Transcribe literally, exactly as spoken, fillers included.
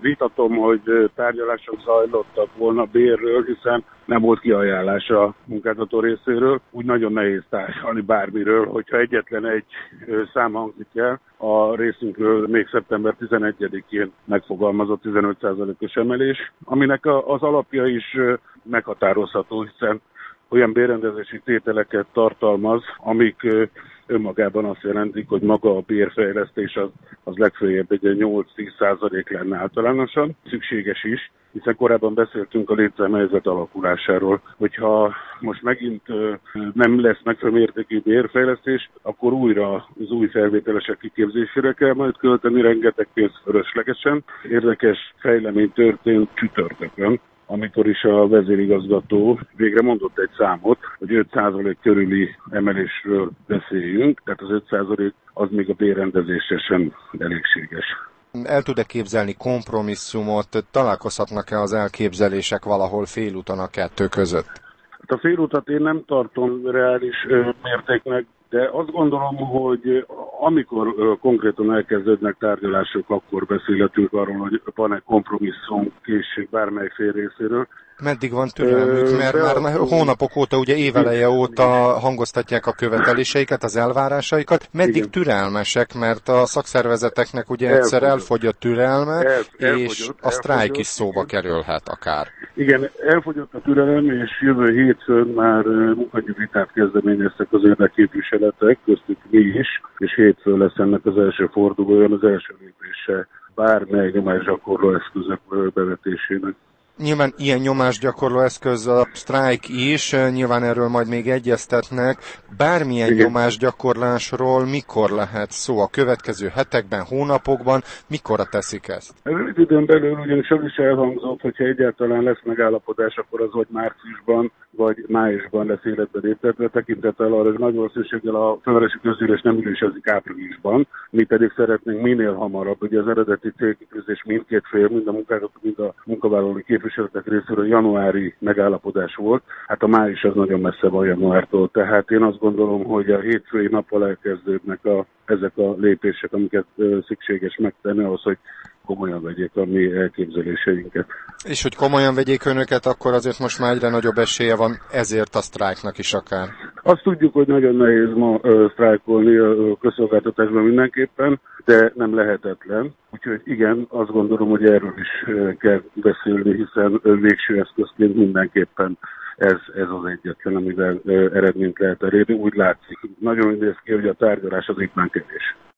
vitatom, hogy tárgyalások zajlottak volna bérről, hiszen nem volt kiajánlás a munkáltató részéről. Úgy nagyon nehéz tárgyalni bármiről, hogyha egyetlen egy szám hangzik el, a részünkről még szeptember tizenegyedikén megfogalmazott tizenöt százalékos emelés, aminek az alapja is meghatározható, hiszen olyan bérrendezési tételeket tartalmaz, amik önmagában azt jelentik, hogy maga a bérfejlesztés az, az legfeljebb egy nyolc-tíz százalék lenne általánosan. Szükséges is, hiszen korábban beszéltünk a létszámhelyzet alakulásáról. Hogyha most megint nem lesz megfelelő mértékű bérfejlesztés, akkor újra az új felvételesek kiképzésére kell majd költeni, rengeteg pénzt fölöslegesen. Érdekes fejlemény történt csütörtökön, amikor is a vezérigazgató végre mondott egy számot, hogy öt százalék körüli emelésről beszéljünk, tehát az öt százalék az még a bérrendezésre sem elégséges. El tud-e képzelni kompromisszumot, találkozhatnak-e az elképzelések valahol félúton a kettő között? Hát a félútat én nem tartom reális mértéknek, de azt gondolom, hogy amikor konkrétan elkezdődnek tárgyalások, akkor beszélhetünk arról, hogy van-e kompromisszum készség bármely fél részéről. Meddig van türelmük? Mert már, már hónapok óta, ugye éveleje óta hangoztatják a követeléseiket, az elvárásaikat. Meddig igen. türelmesek, mert a szakszervezeteknek ugye egyszer elfogy a türelme, el, és a sztrájk is szóba kerülhet akár. Igen, elfogyott a türelem, és jövő hétfőn már munkahogyi vitát kezdeményeztek az érdekképviseletek, köztük mi is, és hétfőn lesz ennek az első fordulója, az első lépése bármely nyomásgyakorló eszközök bevetésének. Nyilván ilyen nyomásgyakorló eszköz a sztrájk is, nyilván erről majd még egyeztetnek. Bármilyen igen. nyomásgyakorlásról mikor lehet szó? A következő hetekben, hónapokban, mikorra teszik ezt? Rövid időn belül ugyanis az is elhangzott, hogyha egyáltalán lesz megállapodás, akkor az vagy márciusban, vagy májusban lesz életbe léptetve, tekintettel arra, hogy nagy valószínűséggel a fővárosi közgyűlés nem ülésezik áprilisban, mi pedig szeretnénk minél hamarabb, ugye az eredeti célkitűzés mindkét fél, mind a munkáltató, mind a munkavállalói képviseletek részéről januári megállapodás volt, hát a május az nagyon messze van januártól, tehát én azt gondolom, hogy a hétfői nappal elkezdődnek a, ezek a lépések, amiket ö, szükséges megtenni ahhoz, hogy komolyan vegyék a mi elképzeléseinket. És hogy komolyan vegyék önöket, akkor azért most már egyre nagyobb esélye van ezért a sztrájknak is akár. Azt tudjuk, hogy nagyon nehéz ma ö, sztrájkolni a közszolgáltatásban mindenképpen, de nem lehetetlen. Úgyhogy igen, azt gondolom, hogy erről is ö, kell beszélni, hiszen ö, végső eszközként mindenképpen ez, ez az egyetlen, amivel ö, eredményt lehet elérni. Úgy látszik, nagyon néz ki, hogy a tárgyalás az éppen kevés.